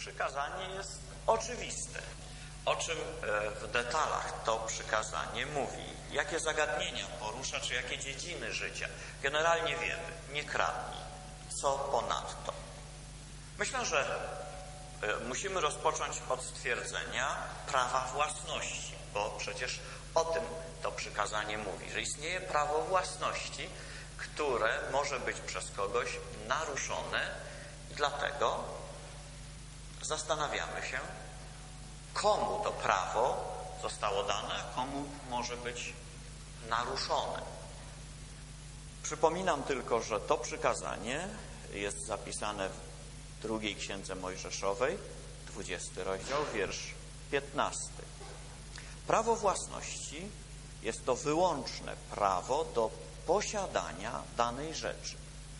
Przykazanie jest oczywiste. O czym w detalach to przykazanie mówi? Jakie zagadnienia porusza, czy jakie dziedziny życia? Generalnie wiemy, nie kradnij. Co ponadto? Myślę, że musimy rozpocząć od stwierdzenia prawa własności, bo przecież o tym to przykazanie mówi, że istnieje prawo własności, które może być przez kogoś naruszone i dlatego zastanawiamy się, komu to prawo zostało dane, a komu może być naruszone. Przypominam tylko, że to przykazanie jest zapisane w drugiej Księdze Mojżeszowej, 20 rozdział, wiersz 15. Prawo własności jest to wyłączne prawo do posiadania danej rzeczy,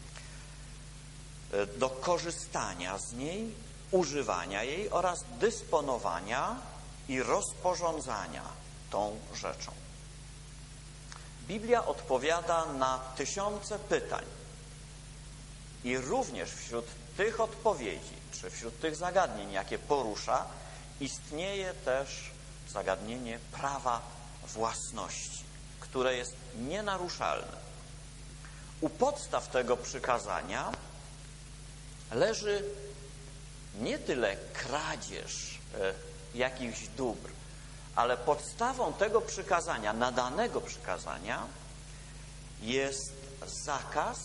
do korzystania z niej, używania jej oraz dysponowania i rozporządzania tą rzeczą. Biblia odpowiada na tysiące pytań i również wśród tych odpowiedzi, czy wśród tych zagadnień, jakie porusza, istnieje też zagadnienie prawa własności, które jest nienaruszalne. U podstaw tego przykazania leży nie tyle kradzież jakichś dóbr, ale podstawą tego przykazania, nadanego przykazania, jest zakaz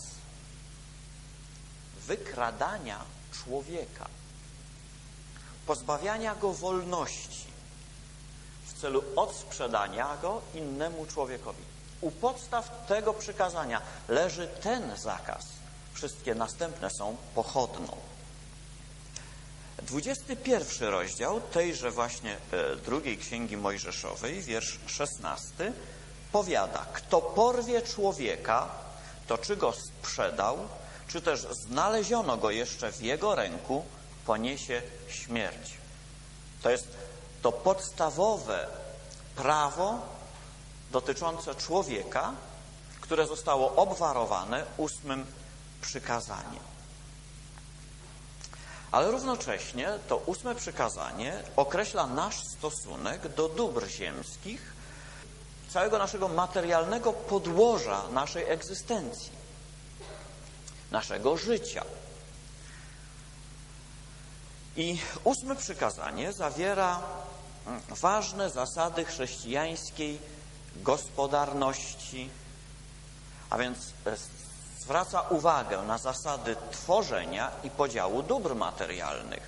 wykradania człowieka, pozbawiania go wolności w celu odsprzedania go innemu człowiekowi. U podstaw tego przykazania leży ten zakaz. Wszystkie następne są pochodną. 21 rozdział tejże właśnie drugiej Księgi Mojżeszowej, wiersz 16, powiada: kto porwie człowieka, to czy go sprzedał, czy też znaleziono go jeszcze w jego ręku, poniesie śmierć. To jest to podstawowe prawo dotyczące człowieka, które zostało obwarowane 8 przykazaniem. Ale równocześnie to 8 przykazanie określa nasz stosunek do dóbr ziemskich, całego naszego materialnego podłoża naszej egzystencji, naszego życia. I 8 przykazanie zawiera ważne zasady chrześcijańskiej gospodarności, a więc zwraca uwagę na zasady tworzenia i podziału dóbr materialnych.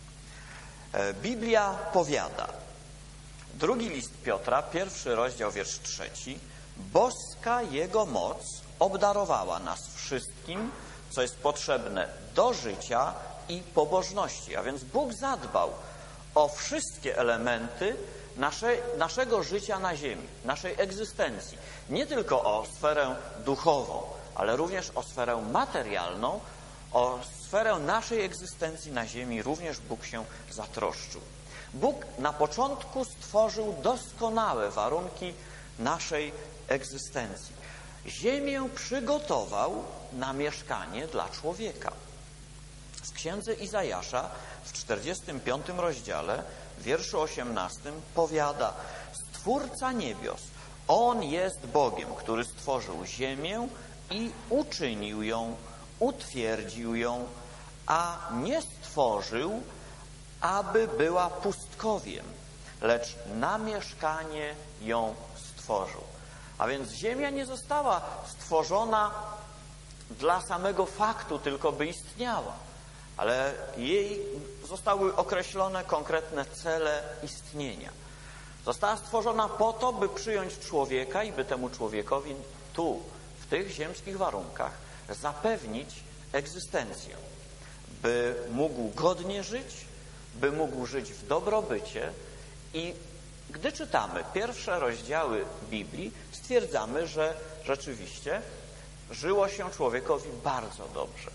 Biblia powiada, 2 list Piotra, 1 rozdział, wiersz 3, boska Jego moc obdarowała nas wszystkim, co jest potrzebne do życia i pobożności. A więc Bóg zadbał o wszystkie elementy naszego życia na ziemi, naszej egzystencji. Nie tylko o sferę duchową, ale również o sferę materialną, o sferę naszej egzystencji na ziemi również Bóg się zatroszczył. Bóg na początku stworzył doskonałe warunki naszej egzystencji. Ziemię przygotował na mieszkanie dla człowieka. W Księdze Izajasza w 45 rozdziale, w wierszu 18 powiada: Stwórca niebios, On jest Bogiem, który stworzył ziemię i uczynił ją, utwierdził ją, a nie stworzył, aby była pustkowiem, lecz na mieszkanie ją stworzył. A więc ziemia nie została stworzona dla samego faktu, tylko by istniała, ale jej zostały określone konkretne cele istnienia. Została stworzona po to, by przyjąć człowieka i by temu człowiekowi tu, w tych ziemskich warunkach, zapewnić egzystencję, by mógł godnie żyć, by mógł żyć w dobrobycie. I gdy czytamy pierwsze rozdziały Biblii, stwierdzamy, że rzeczywiście żyło się człowiekowi bardzo dobrze.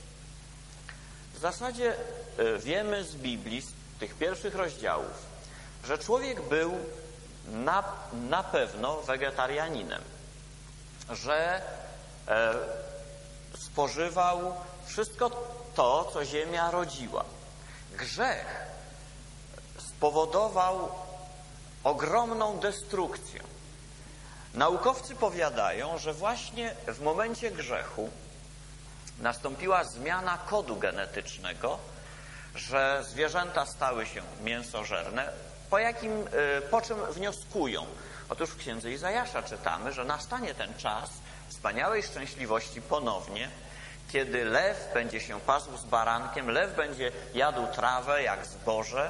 W zasadzie wiemy z Biblii, z tych pierwszych rozdziałów, że człowiek był na pewno wegetarianinem, że spożywał wszystko to, co ziemia rodziła. Grzech spowodował ogromną destrukcję. Naukowcy powiadają, że właśnie w momencie grzechu nastąpiła zmiana kodu genetycznego, że zwierzęta stały się mięsożerne, po czym wnioskują. Otóż w księdze Izajasza czytamy, że nastanie ten czas wspaniałej szczęśliwości ponownie, kiedy lew będzie się pasł z barankiem, lew będzie jadł trawę jak zboże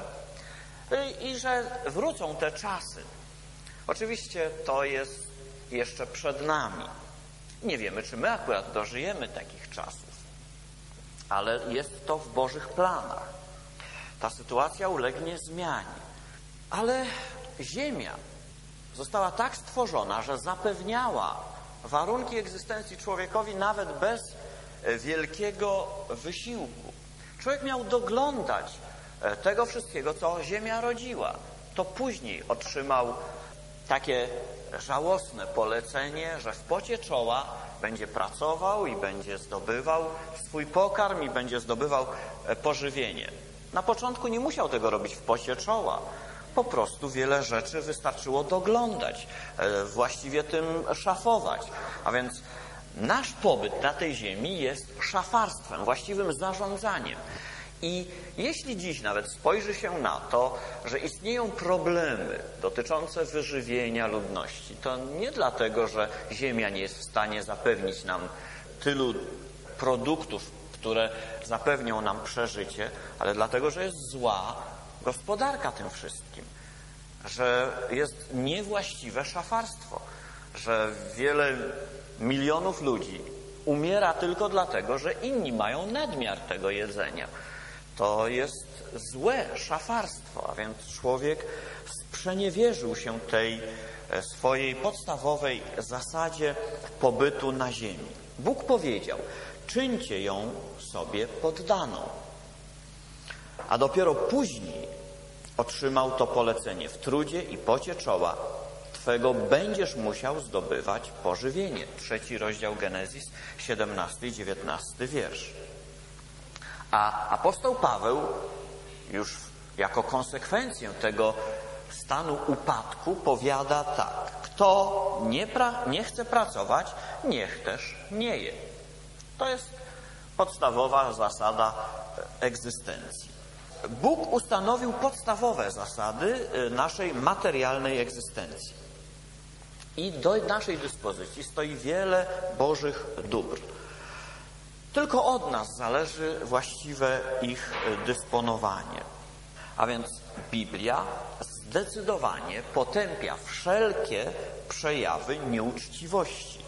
i że wrócą te czasy. Oczywiście to jest jeszcze przed nami. Nie wiemy, czy my akurat dożyjemy takich czasów, ale jest to w Bożych planach. Ta sytuacja ulegnie zmianie. Ale ziemia została tak stworzona, że zapewniała warunki egzystencji człowiekowi nawet bez wielkiego wysiłku. Człowiek miał doglądać tego wszystkiego, co ziemia rodziła. To później otrzymał takie żałosne polecenie, że w pocie czoła będzie pracował i będzie zdobywał swój pokarm i będzie zdobywał pożywienie. Na początku nie musiał tego robić w pocie czoła. Po prostu wiele rzeczy wystarczyło doglądać, właściwie tym szafować. A więc nasz pobyt na tej ziemi jest szafarstwem, właściwym zarządzaniem. I jeśli dziś nawet spojrzy się na to, że istnieją problemy dotyczące wyżywienia ludności, to nie dlatego, że ziemia nie jest w stanie zapewnić nam tylu produktów, które zapewnią nam przeżycie, ale dlatego, że jest zła gospodarka tym wszystkim, że jest niewłaściwe szafarstwo, że wiele milionów ludzi umiera tylko dlatego, że inni mają nadmiar tego jedzenia. To jest złe szafarstwo, a więc człowiek sprzeniewierzył się tej swojej podstawowej zasadzie pobytu na ziemi. Bóg powiedział: czyńcie ją sobie poddaną. A dopiero później otrzymał to polecenie: w trudzie i pocie czoła Twego będziesz musiał zdobywać pożywienie. 3 rozdział Genezis, 17 i 19 wiersz. A apostoł Paweł już jako konsekwencję tego stanu upadku powiada tak: kto nie chce pracować, niech też nie je. To jest podstawowa zasada egzystencji. Bóg ustanowił podstawowe zasady naszej materialnej egzystencji. I do naszej dyspozycji stoi wiele Bożych dóbr. Tylko od nas zależy właściwe ich dysponowanie. A więc Biblia zdecydowanie potępia wszelkie przejawy nieuczciwości.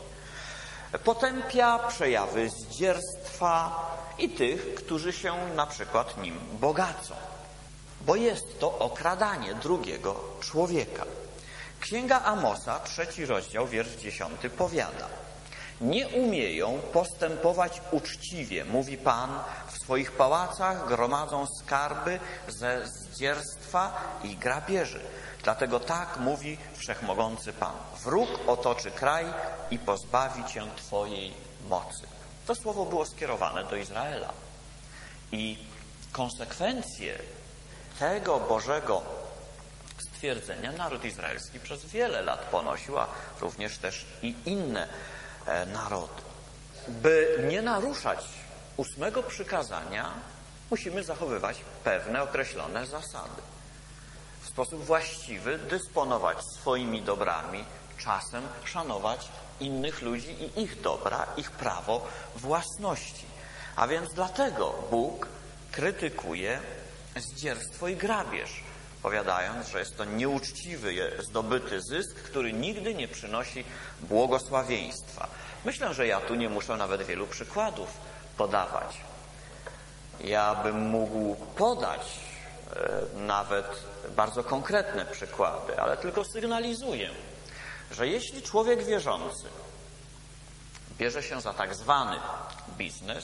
Potępia przejawy zdzierstwa i tych, którzy się na przykład nim bogacą. Bo jest to okradanie drugiego człowieka. Księga Amosa, 3 rozdział, wiersz 10 powiada: nie umieją postępować uczciwie, mówi Pan, w swoich pałacach gromadzą skarby ze zdzierstwa i grabieży. Dlatego tak mówi Wszechmogący Pan: wróg otoczy kraj i pozbawi cię Twojej mocy. To słowo było skierowane do Izraela. I konsekwencje tego Bożego stwierdzenia naród izraelski przez wiele lat ponosił, a również też i inne narody. By nie naruszać 8 przykazania, musimy zachowywać pewne określone zasady. W sposób właściwy dysponować swoimi dobrami, czasem szanować innych ludzi i ich dobra, ich prawo własności. A więc dlatego Bóg krytykuje zdzierstwo i grabież, powiadając, że jest to nieuczciwy zdobyty zysk, który nigdy nie przynosi błogosławieństwa. Myślę, że ja tu nie muszę nawet wielu przykładów podawać. Ja bym mógł podać nawet bardzo konkretne przykłady, ale tylko sygnalizuję, że jeśli człowiek wierzący bierze się za tak zwany biznes,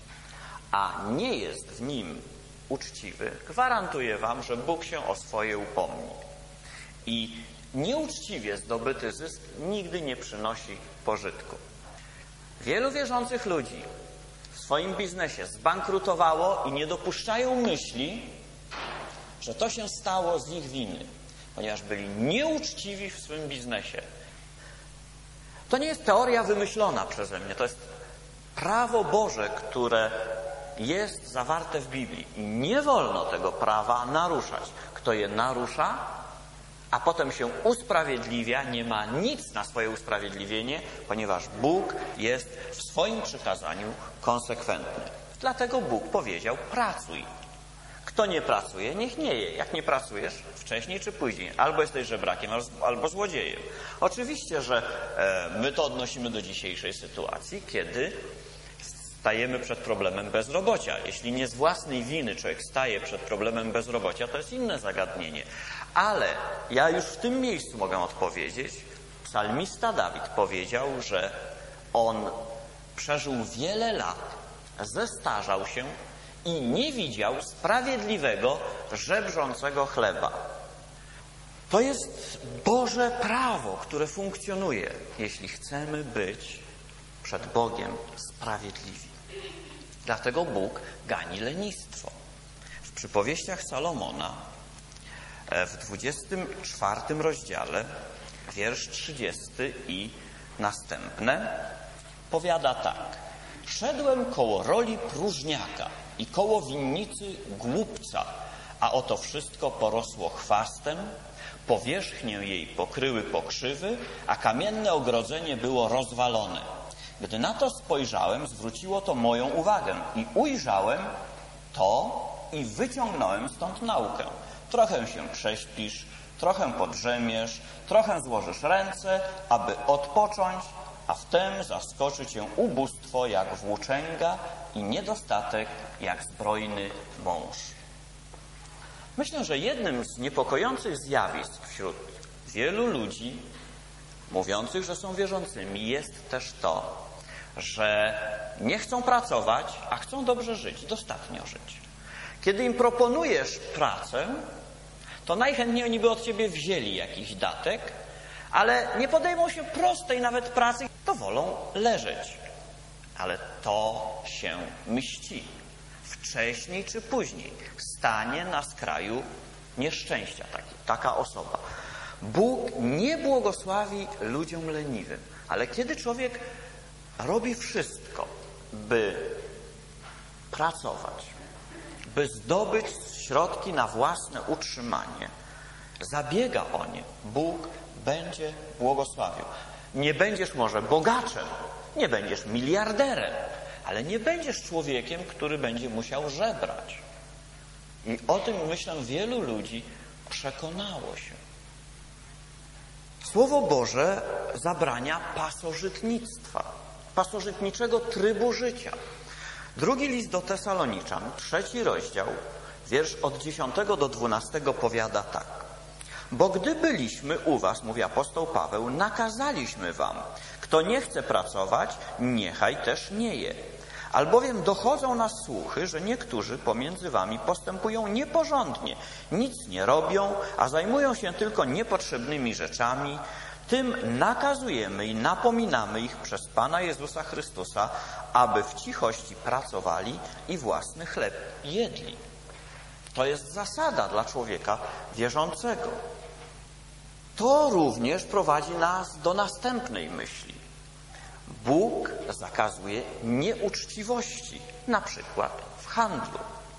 a nie jest w nim uczciwy, gwarantuję wam, że Bóg się o swoje upomni. I nieuczciwie zdobyty zysk nigdy nie przynosi pożytku. Wielu wierzących ludzi w swoim biznesie zbankrutowało i nie dopuszczają myśli, że to się stało z ich winy, ponieważ byli nieuczciwi w swym biznesie. To nie jest teoria wymyślona przeze mnie, to jest prawo Boże, które jest zawarte w Biblii i nie wolno tego prawa naruszać. Kto je narusza, a potem się usprawiedliwia, nie ma nic na swoje usprawiedliwienie, ponieważ Bóg jest w swoim przykazaniu konsekwentny. Dlatego Bóg powiedział: pracuj. Kto nie pracuje, niech nie je. Jak nie pracujesz, wcześniej czy później, albo jesteś żebrakiem, albo złodziejem. Oczywiście, że my to odnosimy do dzisiejszej sytuacji, kiedy stajemy przed problemem bezrobocia. Jeśli nie z własnej winy człowiek staje przed problemem bezrobocia, to jest inne zagadnienie. Ale ja już w tym miejscu mogę odpowiedzieć. Psalmista Dawid powiedział, że on przeżył wiele lat, zestarzał się i nie widział sprawiedliwego, żebrzącego chleba. To jest Boże prawo, które funkcjonuje, jeśli chcemy być przed Bogiem sprawiedliwi. Dlatego Bóg gani lenistwo. W przypowieściach Salomona w 24 rozdziale, wiersz 30 i następne, powiada tak: szedłem koło roli próżniaka i koło winnicy głupca, a oto wszystko porosło chwastem, powierzchnię jej pokryły pokrzywy, a kamienne ogrodzenie było rozwalone. Gdy na to spojrzałem, zwróciło to moją uwagę i ujrzałem to i wyciągnąłem stąd naukę. Trochę się prześpisz, trochę podrzemiesz, trochę złożysz ręce, aby odpocząć, a wtem zaskoczy cię ubóstwo jak włóczęga i niedostatek jak zbrojny mąż. Myślę, że jednym z niepokojących zjawisk wśród wielu ludzi mówiących, że są wierzącymi, jest też to, że nie chcą pracować, a chcą dobrze żyć, dostatnio żyć. Kiedy im proponujesz pracę, to najchętniej oni by od ciebie wzięli jakiś datek, ale nie podejmą się prostej nawet pracy, to wolą leżeć. Ale to się mści. Wcześniej czy później stanie na skraju nieszczęścia taka osoba. Bóg nie błogosławi ludziom leniwym, ale kiedy człowiek robi wszystko, by pracować, by zdobyć środki na własne utrzymanie, zabiega o nie, Bóg będzie błogosławił. Nie będziesz może bogaczem, nie będziesz miliarderem, ale nie będziesz człowiekiem, który będzie musiał żebrać. I o tym, myślę, wielu ludzi przekonało się. Słowo Boże zabrania pasożytnictwa, pasożytniczego trybu życia. Drugi list do Tesaloniczan, 3 rozdział, wiersz od 10 do 12 powiada tak: bo gdy byliśmy u was, mówi apostoł Paweł, nakazaliśmy wam, kto nie chce pracować, niechaj też nie je. Albowiem dochodzą nas słuchy, że niektórzy pomiędzy wami postępują nieporządnie, nic nie robią, a zajmują się tylko niepotrzebnymi rzeczami. Tym nakazujemy i napominamy ich przez Pana Jezusa Chrystusa, aby w cichości pracowali i własny chleb jedli. To jest zasada dla człowieka wierzącego. To również prowadzi nas do następnej myśli. Bóg zakazuje nieuczciwości, na przykład w handlu.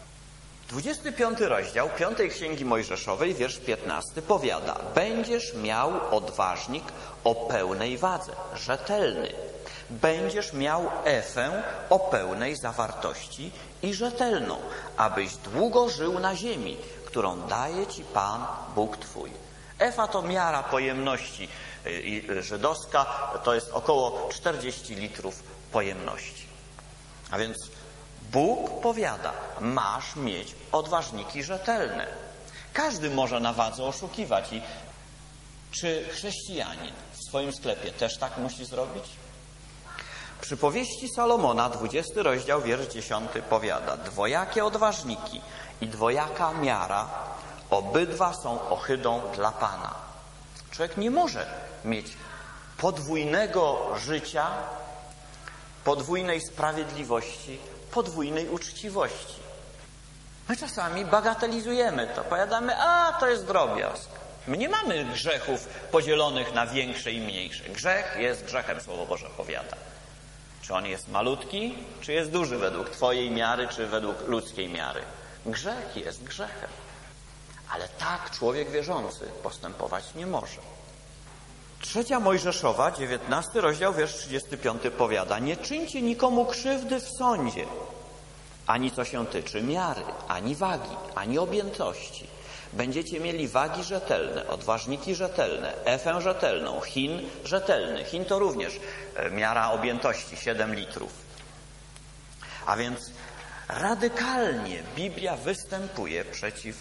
25 rozdział 5 Księgi Mojżeszowej, wiersz 15 powiada: będziesz miał odważnik o pełnej wadze, rzetelny. Będziesz miał efę o pełnej zawartości i rzetelną, abyś długo żył na ziemi, którą daje ci Pan Bóg twój. Efa to miara pojemności żydowska, to jest około 40 litrów pojemności. A więc Bóg powiada, masz mieć odważniki rzetelne. Każdy może na wadze oszukiwać. I czy chrześcijanin w swoim sklepie też tak musi zrobić? Przypowieści Salomona, 20 rozdział, wiersz 10 powiada: dwojakie odważniki i dwojaka miara, obydwa są ohydą dla Pana. Człowiek nie może mieć podwójnego życia, podwójnej sprawiedliwości, podwójnej uczciwości. My czasami bagatelizujemy to, powiadamy, a to jest drobiazg. My nie mamy grzechów podzielonych na większe i mniejsze. Grzech jest grzechem, Słowo Boże powiada. Czy on jest malutki, czy jest duży według twojej miary, czy według ludzkiej miary. Grzech jest grzechem. Ale tak człowiek wierzący postępować nie może. 3 Mojżeszowa, 19 rozdział, wiersz 35 powiada: nie czyńcie nikomu krzywdy w sądzie, ani co się tyczy miary, ani wagi, ani objętości. Będziecie mieli wagi rzetelne, odważniki rzetelne, efę rzetelną, hin rzetelny. Hin to również miara objętości, 7 litrów. A więc radykalnie Biblia występuje przeciw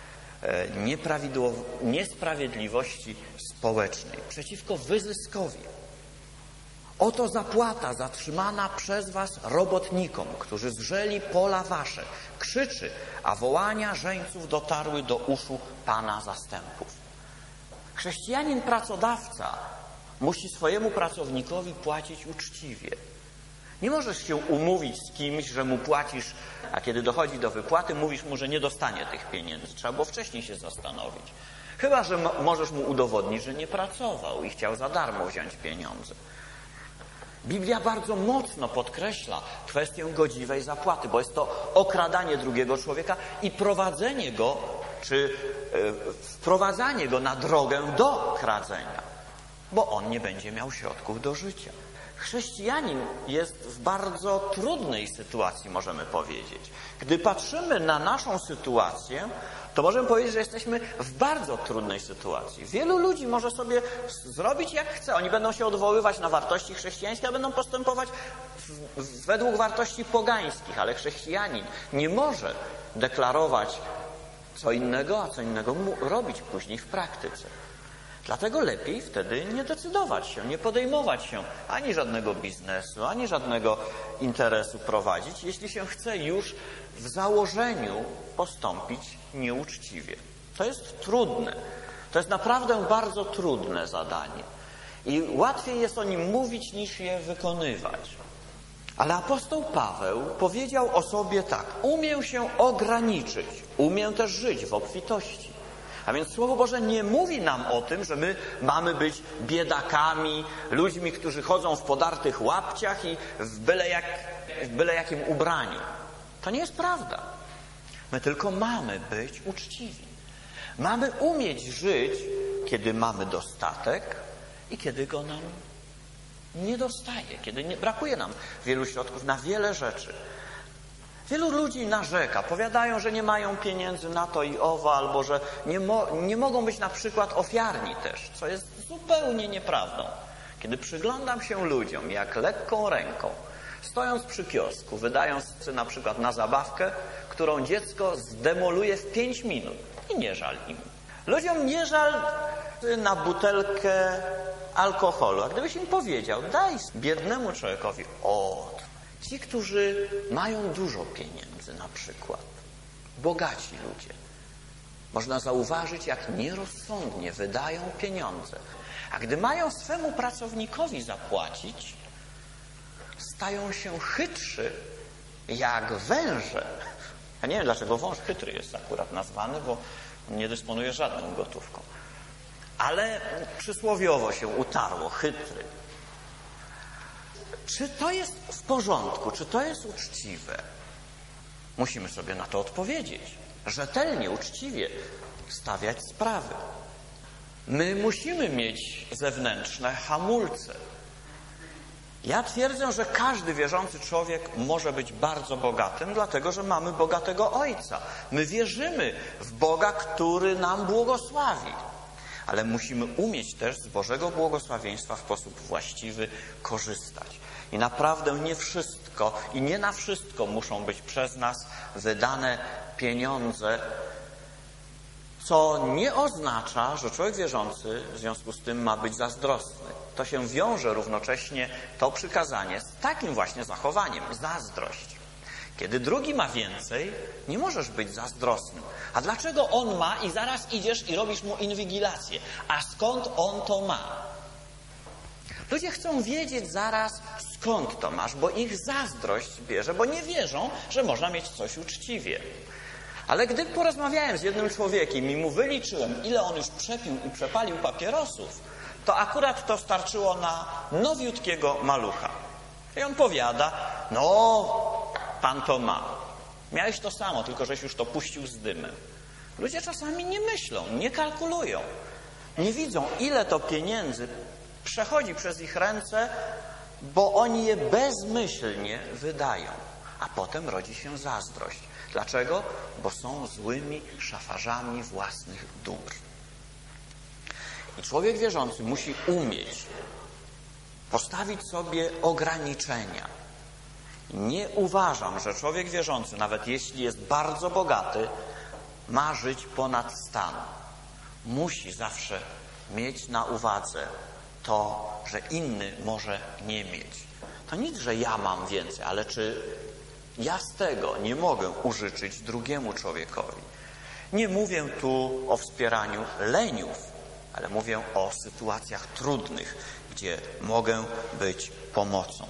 niesprawiedliwości społecznej, przeciwko wyzyskowi. Oto zapłata zatrzymana przez was robotnikom, którzy zrzeli pola wasze. Krzyczy, a wołania żeńców dotarły do uszu Pana zastępów. Chrześcijanin pracodawca musi swojemu pracownikowi płacić uczciwie. Nie możesz się umówić z kimś, że mu płacisz, a kiedy dochodzi do wypłaty, mówisz mu, że nie dostanie tych pieniędzy. Trzeba było wcześniej się zastanowić. Chyba że możesz mu udowodnić, że nie pracował i chciał za darmo wziąć pieniądze. Biblia bardzo mocno podkreśla kwestię godziwej zapłaty, bo jest to okradanie drugiego człowieka i prowadzenie go, czy wprowadzanie go na drogę do kradzenia, bo on nie będzie miał środków do życia. Chrześcijanin jest w bardzo trudnej sytuacji, możemy powiedzieć. Gdy patrzymy na naszą sytuację, to możemy powiedzieć, że jesteśmy w bardzo trudnej sytuacji. Wielu ludzi może sobie zrobić jak chce. Oni będą się odwoływać na wartości chrześcijańskie, a będą postępować według wartości pogańskich, ale chrześcijanin nie może deklarować co innego, a co innego robić później w praktyce. Dlatego lepiej wtedy nie decydować się, nie podejmować się ani żadnego biznesu, ani żadnego interesu prowadzić, jeśli się chce już w założeniu postąpić nieuczciwie. To jest trudne. To jest naprawdę bardzo trudne zadanie. I łatwiej jest o nim mówić, niż je wykonywać. Ale apostoł Paweł powiedział o sobie tak: umiem się ograniczyć, umiem też żyć w obfitości. A więc Słowo Boże nie mówi nam o tym, że my mamy być biedakami, ludźmi, którzy chodzą w podartych łapciach i w byle jakim ubraniu. To nie jest prawda. My tylko mamy być uczciwi. Mamy umieć żyć, kiedy mamy dostatek i kiedy go nam nie dostaje, kiedy brakuje nam wielu środków na wiele rzeczy. Wielu ludzi narzeka, powiadają, że nie mają pieniędzy na to i owo, albo że nie mogą być na przykład ofiarni też, co jest zupełnie nieprawdą. Kiedy przyglądam się ludziom, jak lekką ręką, stojąc przy kiosku, wydając na przykład na zabawkę, którą dziecko zdemoluje w 5 minut i nie żal im. Ludziom nie żal na butelkę alkoholu, a gdybyś im powiedział, daj biednemu człowiekowi, ci, którzy mają dużo pieniędzy na przykład, bogaci ludzie, można zauważyć, jak nierozsądnie wydają pieniądze. A gdy mają swemu pracownikowi zapłacić, stają się chytrzy jak węże. Ja nie wiem, dlaczego wąż chytry jest akurat nazwany, bo nie dysponuje żadną gotówką. Ale przysłowiowo się utarło, chytry. Czy to jest w porządku? Czy to jest uczciwe? Musimy sobie na to odpowiedzieć. Rzetelnie, uczciwie stawiać sprawy. My musimy mieć zewnętrzne hamulce. Ja twierdzę, że każdy wierzący człowiek może być bardzo bogatym, dlatego że mamy bogatego Ojca. My wierzymy w Boga, który nam błogosławi. Ale musimy umieć też z Bożego błogosławieństwa w sposób właściwy korzystać. I naprawdę nie wszystko i nie na wszystko muszą być przez nas wydane pieniądze, co nie oznacza, że człowiek wierzący w związku z tym ma być zazdrosny. To się wiąże równocześnie, to przykazanie, z takim właśnie zachowaniem, zazdrość. Kiedy drugi ma więcej, nie możesz być zazdrosny. A dlaczego on ma i zaraz idziesz i robisz mu inwigilację? A skąd on to ma? Ludzie chcą wiedzieć zaraz, skąd to masz, bo ich zazdrość bierze, bo nie wierzą, że można mieć coś uczciwie. Ale gdy porozmawiałem z jednym człowiekiem i mu wyliczyłem, ile on już przepił i przepalił papierosów, to akurat to starczyło na nowiutkiego malucha. I on powiada, no, pan to ma. Miałeś to samo, tylko żeś już to puścił z dymem. Ludzie czasami nie myślą, nie kalkulują. Nie widzą, ile to pieniędzy przechodzi przez ich ręce, bo oni je bezmyślnie wydają. A potem rodzi się zazdrość. Dlaczego? Bo są złymi szafarzami własnych dóbr. I człowiek wierzący musi umieć postawić sobie ograniczenia. Nie uważam, że człowiek wierzący, nawet jeśli jest bardzo bogaty, ma żyć ponad stan. Musi zawsze mieć na uwadze to, że inny może nie mieć. To nic, że ja mam więcej, ale czy ja z tego nie mogę użyczyć drugiemu człowiekowi? Nie mówię tu o wspieraniu leniów, ale mówię o sytuacjach trudnych, gdzie mogę być pomocą.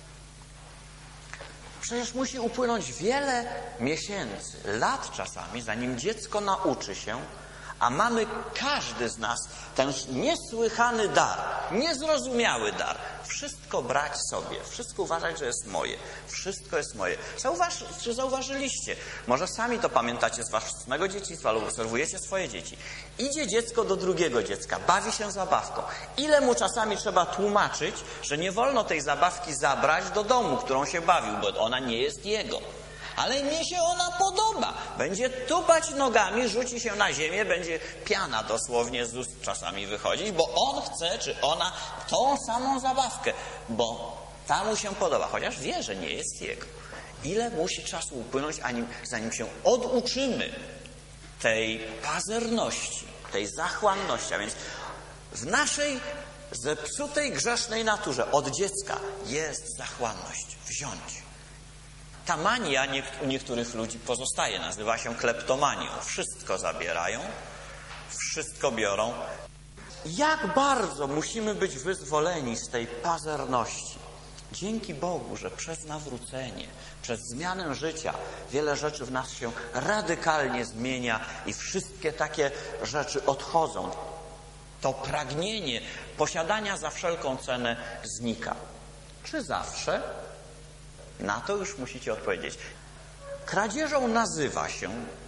Przecież musi upłynąć wiele miesięcy, lat czasami, zanim dziecko nauczy się, a mamy każdy z nas ten niesłychany dar, niezrozumiały dar. Wszystko brać sobie, wszystko uważać, że jest moje. Wszystko jest moje. Czy zauważyliście? Może sami to pamiętacie z własnego dzieciństwa lub obserwujecie swoje dzieci. Idzie dziecko do drugiego dziecka, bawi się zabawką. Ile mu czasami trzeba tłumaczyć, że nie wolno tej zabawki zabrać do domu, którą się bawił, bo ona nie jest jego. Ale mnie się ona podoba. Będzie tupać nogami, rzuci się na ziemię, będzie piana dosłownie z ust czasami wychodzić, bo on chce, czy ona, tą samą zabawkę, bo ta mu się podoba, chociaż wie, że nie jest jego. Ile musi czasu upłynąć, zanim się oduczymy tej pazerności, tej zachłanności. A więc w naszej zepsutej, grzesznej naturze od dziecka jest zachłanność. Wziąć. Ta mania u niektórych ludzi pozostaje, nazywa się kleptomanią. Wszystko zabierają, wszystko biorą. Jak bardzo musimy być wyzwoleni z tej pazerności. Dzięki Bogu, że przez nawrócenie, przez zmianę życia wiele rzeczy w nas się radykalnie zmienia i wszystkie takie rzeczy odchodzą. To pragnienie posiadania za wszelką cenę znika. Czy zawsze? Na to już musicie odpowiedzieć. Kradzieżą nazywa się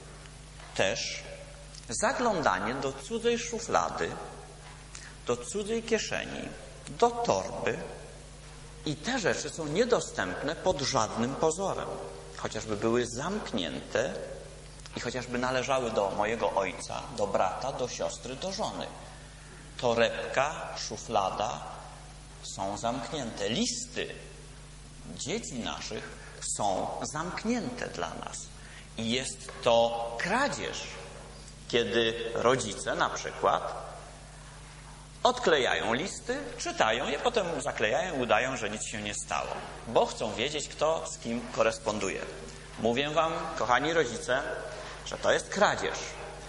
też zaglądanie do cudzej szuflady, do cudzej kieszeni, do torby i te rzeczy są niedostępne pod żadnym pozorem. Chociażby były zamknięte i chociażby należały do mojego ojca, do brata, do siostry, do żony. Torebka, szuflada są zamknięte. Listy dzieci naszych są zamknięte dla nas. I jest to kradzież, kiedy rodzice na przykład odklejają listy, czytają je, potem zaklejają, udają, że nic się nie stało, bo chcą wiedzieć, kto z kim koresponduje. Mówię wam, kochani rodzice, że to jest kradzież.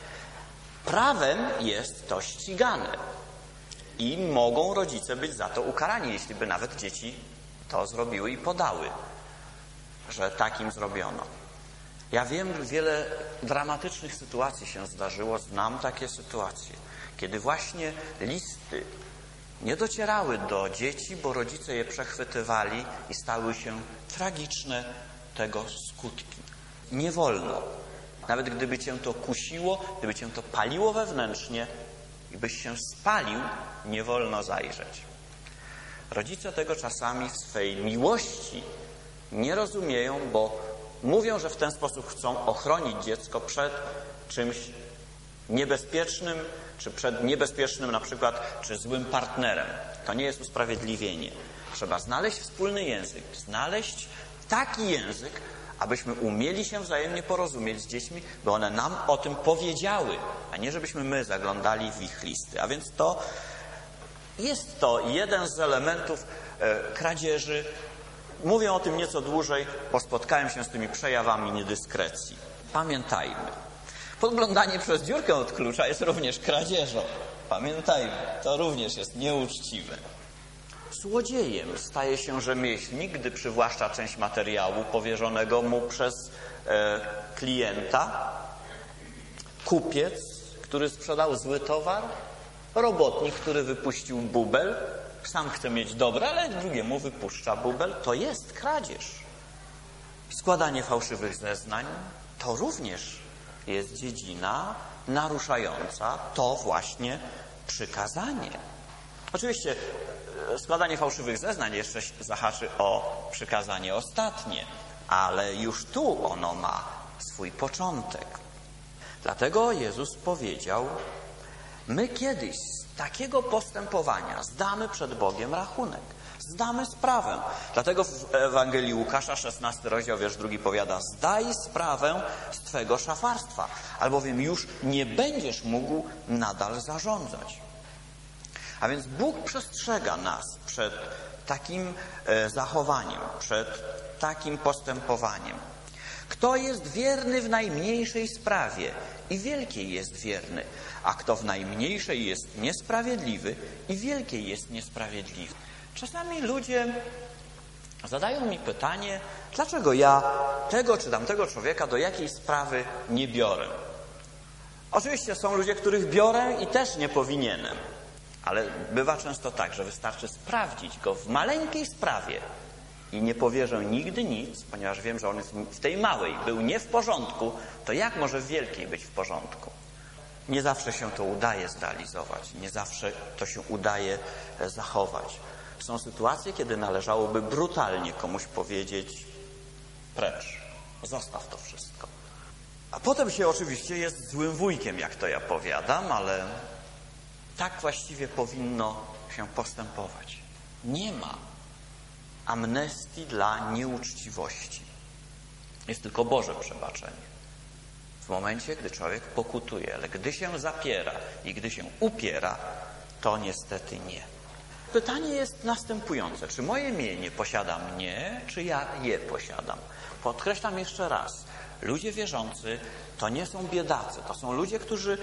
Prawem jest to ścigane i mogą rodzice być za to ukarani, jeśli by nawet dzieci to zrobiły i podały, że tak im zrobiono. Ja wiem, wiele dramatycznych sytuacji się zdarzyło, znam takie sytuacje, kiedy właśnie listy nie docierały do dzieci, bo rodzice je przechwytywali i stały się tragiczne tego skutki. Nie wolno. Nawet gdyby cię to kusiło, gdyby cię to paliło wewnętrznie i byś się spalił, nie wolno zajrzeć. Rodzice tego czasami w swej miłości nie rozumieją, bo mówią, że w ten sposób chcą ochronić dziecko przed czymś niebezpiecznym, czy przed niebezpiecznym na przykład, czy złym partnerem. To nie jest usprawiedliwienie. Trzeba znaleźć wspólny język, znaleźć taki język, abyśmy umieli się wzajemnie porozumieć z dziećmi, by one nam o tym powiedziały, a nie żebyśmy my zaglądali w ich listy. A więc jest to jeden z elementów kradzieży. Mówię o tym nieco dłużej, bo spotkałem się z tymi przejawami niedyskrecji. Pamiętajmy, podglądanie przez dziurkę od klucza jest również kradzieżą. Pamiętajmy, to również jest nieuczciwe. Złodziejem staje się rzemieślnik, gdy przywłaszcza część materiału powierzonego mu przez klienta kupiec, który sprzedał zły towar, robotnik, który wypuścił bubel, sam chce mieć dobre, ale drugiemu wypuszcza bubel, to jest kradzież. Składanie fałszywych zeznań to również jest dziedzina naruszająca to właśnie przykazanie. Oczywiście składanie fałszywych zeznań jeszcze zahaczy o przykazanie ostatnie, ale już tu ono ma swój początek. Dlatego Jezus powiedział, my kiedyś z takiego postępowania zdamy przed Bogiem rachunek, zdamy sprawę. Dlatego w Ewangelii Łukasza, 16 rozdział, wiersz 2 powiada, zdaj sprawę z twego szafarstwa, albowiem już nie będziesz mógł nadal zarządzać. A więc Bóg przestrzega nas przed takim zachowaniem, przed takim postępowaniem. Kto jest wierny w najmniejszej sprawie i wielkiej jest wierny, a kto w najmniejszej jest niesprawiedliwy i wielkiej jest niesprawiedliwy. Czasami ludzie zadają mi pytanie, dlaczego ja tego czy tamtego człowieka do jakiej sprawy nie biorę. Oczywiście są ludzie, których biorę i też nie powinienem. Ale bywa często tak, że wystarczy sprawdzić go w maleńkiej sprawie i nie powierzę nigdy nic, ponieważ wiem, że on jest w tej małej był nie w porządku, to jak może w wielkiej być w porządku? Nie zawsze się to udaje zrealizować, nie zawsze to się udaje zachować. Są sytuacje, kiedy należałoby brutalnie komuś powiedzieć precz, zostaw to wszystko. A potem się oczywiście jest złym wujkiem, jak to ja powiadam, ale tak właściwie powinno się postępować. Nie ma amnestii dla nieuczciwości. Jest tylko Boże przebaczenie. W momencie, gdy człowiek pokutuje, ale gdy się zapiera i gdy się upiera, to niestety nie. Pytanie jest następujące. Czy moje mienie posiada mnie, czy ja je posiadam? Podkreślam jeszcze raz. Ludzie wierzący to nie są biedacy. To są ludzie, którzy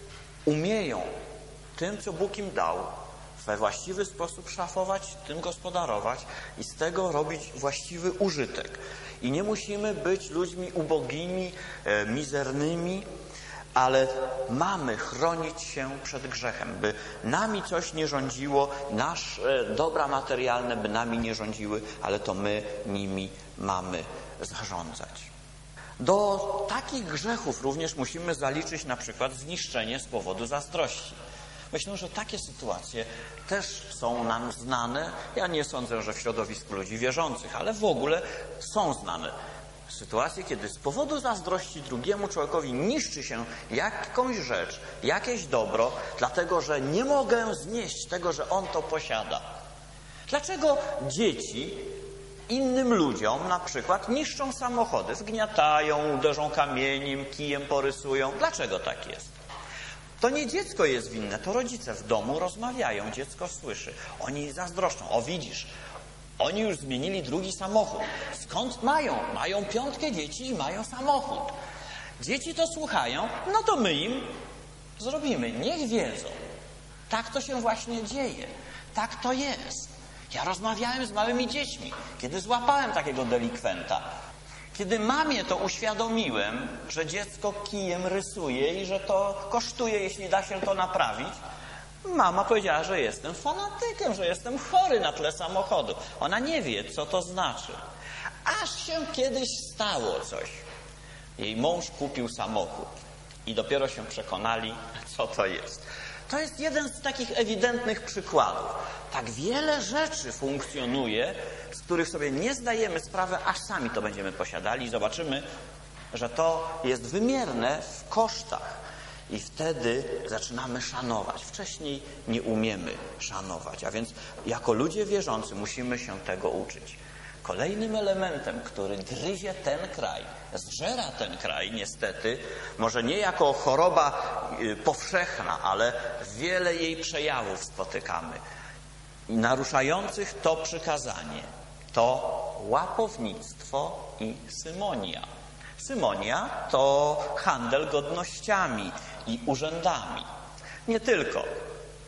umieją tym, co Bóg im dał, we właściwy sposób szafować, tym gospodarować i z tego robić właściwy użytek. I nie musimy być ludźmi ubogimi, mizernymi, ale mamy chronić się przed grzechem, by nami coś nie rządziło, nasze dobra materialne by nami nie rządziły, ale to my nimi mamy zarządzać. Do takich grzechów również musimy zaliczyć na przykład zniszczenie z powodu zazdrości. Myślę, że takie sytuacje też są nam znane. Ja nie sądzę, że w środowisku ludzi wierzących, ale w ogóle są znane. Sytuacje, kiedy z powodu zazdrości drugiemu człowiekowi niszczy się jakąś rzecz, jakieś dobro, dlatego że nie mogę znieść tego, że on to posiada. Dlaczego dzieci innym ludziom na przykład niszczą samochody, wgniatają, uderzą kamieniem, kijem porysują? Dlaczego tak jest? To nie dziecko jest winne, to rodzice w domu rozmawiają, dziecko słyszy. Oni zazdroszczą. O, widzisz, oni już zmienili drugi samochód. Skąd mają? Mają 5 dzieci i mają samochód. Dzieci to słuchają, no to my im zrobimy. Niech wiedzą. Tak to się właśnie dzieje. Tak to jest. Ja rozmawiałem z małymi dziećmi, kiedy złapałem takiego delikwenta. Kiedy mamie to uświadomiłem, że dziecko kijem rysuje i że to kosztuje, jeśli da się to naprawić, mama powiedziała, że jestem fanatykiem, że jestem chory na tle samochodu. Ona nie wie, co to znaczy. Aż się kiedyś stało coś. Jej mąż kupił samochód i dopiero się przekonali, co to jest. To jest jeden z takich ewidentnych przykładów. Tak wiele rzeczy funkcjonuje, z których sobie nie zdajemy sprawy, aż sami to będziemy posiadali i zobaczymy, że to jest wymierne w kosztach. I wtedy zaczynamy szanować. Wcześniej nie umiemy szanować. A więc jako ludzie wierzący musimy się tego uczyć. Kolejnym elementem, który gryzie ten kraj, zżera ten kraj niestety, może nie jako choroba powszechna, ale wiele jej przejawów spotykamy, naruszających to przykazanie, to łapownictwo i symonia. Symonia to handel godnościami i urzędami. Nie tylko.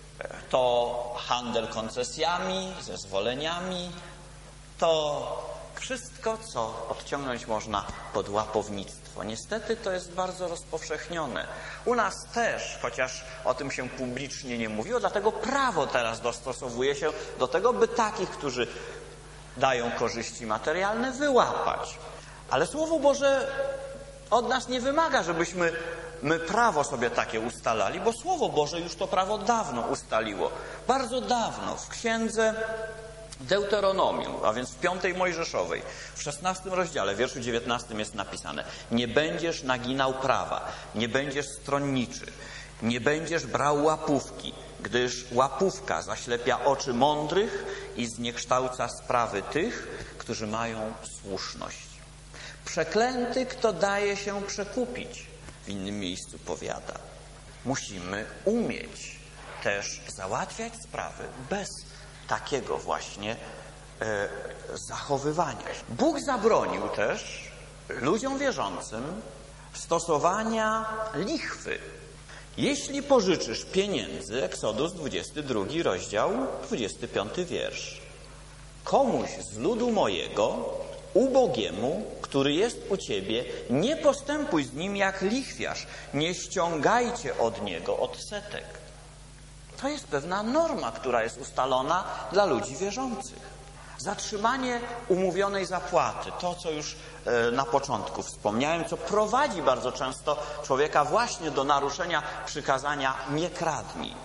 To handel koncesjami, zezwoleniami, to wszystko, co podciągnąć można pod łapownictwo. Niestety to jest bardzo rozpowszechnione. U nas też, chociaż o tym się publicznie nie mówiło, dlatego prawo teraz dostosowuje się do tego, by takich, którzy dają korzyści materialne, wyłapać. Ale Słowo Boże od nas nie wymaga, żebyśmy my prawo sobie takie ustalali, bo Słowo Boże już to prawo dawno ustaliło. Bardzo dawno, w księdze Deuteronomium, a więc w 5 Mojżeszowej, w 16 rozdziale, wierszu 19 jest napisane: nie będziesz naginał prawa, nie będziesz stronniczy, nie będziesz brał łapówki, gdyż łapówka zaślepia oczy mądrych i zniekształca sprawy tych, którzy mają słuszność. Przeklęty, kto daje się przekupić, w innym miejscu powiada. Musimy umieć też załatwiać sprawy bez takiego właśnie zachowywania się. Bóg zabronił też ludziom wierzącym stosowania lichwy. Jeśli pożyczysz pieniędzy, Exodus 22 rozdział, 25 wiersz, komuś z ludu mojego, ubogiemu, który jest u ciebie, nie postępuj z nim jak lichwiarz, nie ściągajcie od niego odsetek. To jest pewna norma, która jest ustalona dla ludzi wierzących. Zatrzymanie umówionej zapłaty, to co już na początku wspomniałem, co prowadzi bardzo często człowieka właśnie do naruszenia przykazania nie kradnij.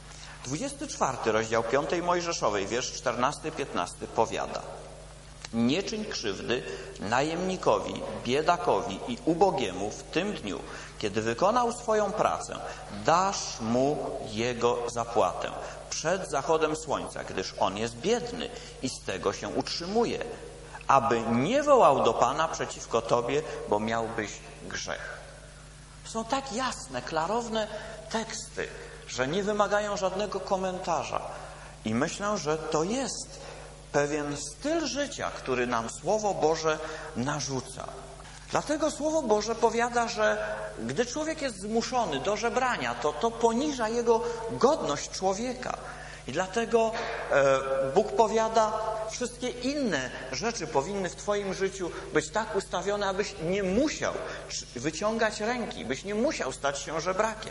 24 rozdział 5 Mojżeszowej, wiersz 14-15 powiada: nie czyń krzywdy najemnikowi, biedakowi i ubogiemu w tym dniu, kiedy wykonał swoją pracę, dasz mu jego zapłatę przed zachodem słońca, gdyż on jest biedny i z tego się utrzymuje, aby nie wołał do Pana przeciwko tobie, bo miałbyś grzech. Są tak jasne, klarowne teksty, że nie wymagają żadnego komentarza. I myślę, że to jest pewien styl życia, który nam Słowo Boże narzuca. Dlatego Słowo Boże powiada, że gdy człowiek jest zmuszony do żebrania, to poniża jego godność człowieka. I dlatego Bóg powiada, wszystkie inne rzeczy powinny w twoim życiu być tak ustawione, abyś nie musiał wyciągać ręki, byś nie musiał stać się żebrakiem.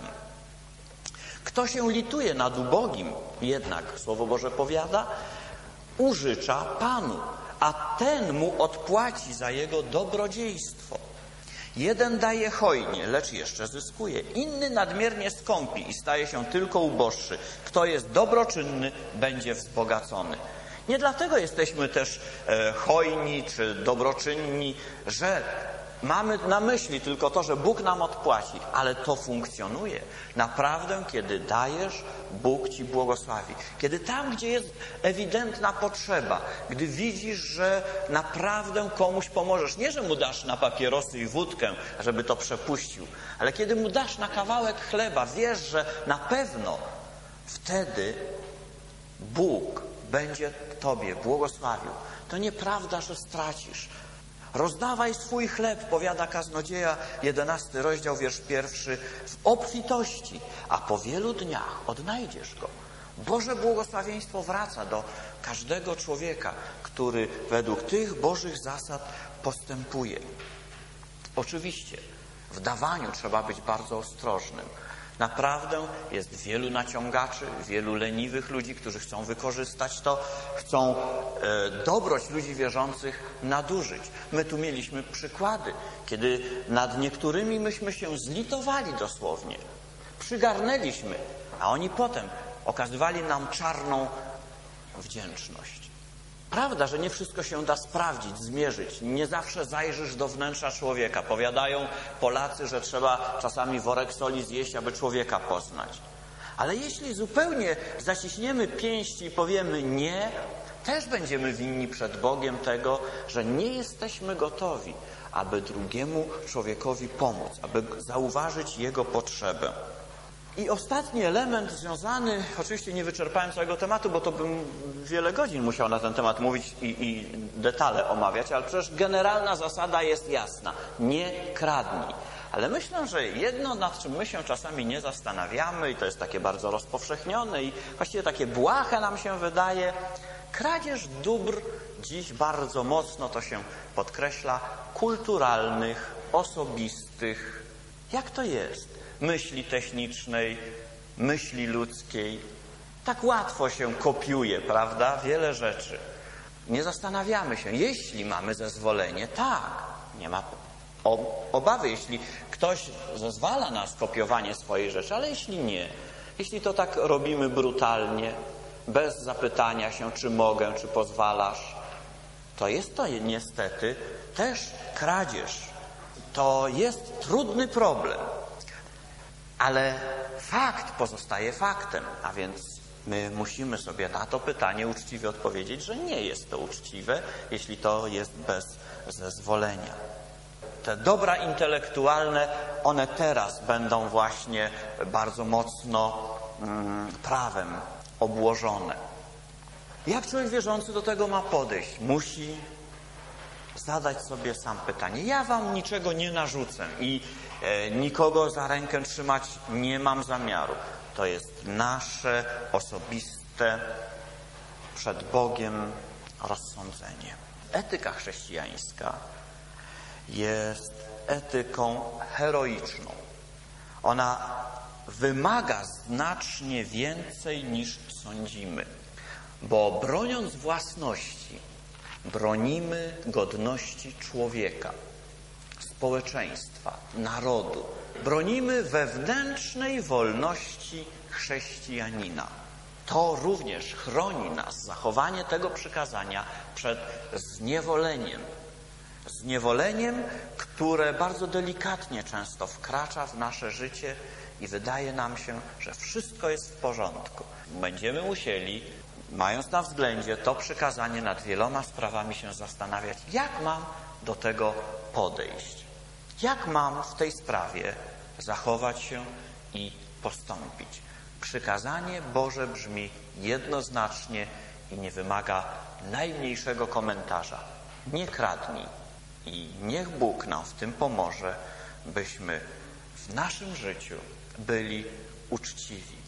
Kto się lituje nad ubogim, jednak Słowo Boże powiada, użycza Panu, a ten mu odpłaci za jego dobrodziejstwo. Jeden daje hojnie, lecz jeszcze zyskuje. Inny nadmiernie skąpi i staje się tylko uboższy. Kto jest dobroczynny, będzie wzbogacony. Nie dlatego jesteśmy też hojni czy dobroczynni, że mamy na myśli tylko to, że Bóg nam odpłaci, ale to funkcjonuje. Naprawdę, kiedy dajesz, Bóg ci błogosławi. Kiedy tam, gdzie jest ewidentna potrzeba, gdy widzisz, że naprawdę komuś pomożesz, nie, że mu dasz na papierosy i wódkę, żeby to przepuścił, ale kiedy mu dasz na kawałek chleba, wiesz, że na pewno wtedy Bóg będzie tobie błogosławił. To nieprawda, że stracisz. Rozdawaj swój chleb, powiada kaznodzieja, 11 rozdział, wiersz 1, w obfitości, a po wielu dniach odnajdziesz go. Boże błogosławieństwo wraca do każdego człowieka, który według tych Bożych zasad postępuje. Oczywiście w dawaniu trzeba być bardzo ostrożnym. Naprawdę jest wielu naciągaczy, wielu leniwych ludzi, którzy chcą wykorzystać to, chcą dobroć ludzi wierzących nadużyć. My tu mieliśmy przykłady, kiedy nad niektórymi myśmy się zlitowali dosłownie, przygarnęliśmy, a oni potem okazywali nam czarną wdzięczność. Prawda, że nie wszystko się da sprawdzić, zmierzyć. Nie zawsze zajrzysz do wnętrza człowieka. Powiadają Polacy, że trzeba czasami worek soli zjeść, aby człowieka poznać. Ale jeśli zupełnie zaciśniemy pięści i powiemy nie, też będziemy winni przed Bogiem tego, że nie jesteśmy gotowi, aby drugiemu człowiekowi pomóc, aby zauważyć jego potrzebę. I ostatni element związany, oczywiście nie wyczerpałem całego tematu, bo to bym wiele godzin musiał na ten temat mówić i detale omawiać, ale przecież generalna zasada jest jasna. Nie kradnij. Ale myślę, że jedno, nad czym my się czasami nie zastanawiamy i to jest takie bardzo rozpowszechnione i właściwie takie błahe nam się wydaje, kradzież dóbr dziś bardzo mocno to się podkreśla, kulturalnych, osobistych. Jak to jest? Myśli technicznej, myśli ludzkiej. Tak łatwo się kopiuje, prawda? Wiele rzeczy. Nie zastanawiamy się. Jeśli mamy zezwolenie, tak, nie ma obawy, jeśli ktoś zezwala na skopiowanie swojej rzeczy, ale jeśli nie, jeśli to tak robimy brutalnie, bez zapytania się, czy mogę, czy pozwalasz, to jest to niestety też kradzież. To jest trudny problem. Ale fakt pozostaje faktem, a więc my musimy sobie na to pytanie uczciwie odpowiedzieć, że nie jest to uczciwe, jeśli to jest bez zezwolenia. Te dobra intelektualne, one teraz będą właśnie bardzo mocno prawem obłożone. Jak człowiek wierzący do tego ma podejść? Musi zadać sobie sam pytanie. Ja wam niczego nie narzucę i nikogo za rękę trzymać nie mam zamiaru. To jest nasze osobiste przed Bogiem rozsądzenie. Etyka chrześcijańska jest etyką heroiczną. Ona wymaga znacznie więcej niż sądzimy, bo broniąc własności, bronimy godności człowieka, społeczeństwa, narodu. Bronimy wewnętrznej wolności chrześcijanina. To również chroni nas, zachowanie tego przykazania, przed zniewoleniem. Zniewoleniem, które bardzo delikatnie często wkracza w nasze życie i wydaje nam się, że wszystko jest w porządku. Będziemy musieli, mając na względzie to przykazanie, nad wieloma sprawami się zastanawiać, jak mam do tego podejść. Jak mam w tej sprawie zachować się i postąpić. Przykazanie Boże brzmi jednoznacznie i nie wymaga najmniejszego komentarza. Nie kradnij. I niech Bóg nam w tym pomoże, byśmy w naszym życiu byli uczciwi.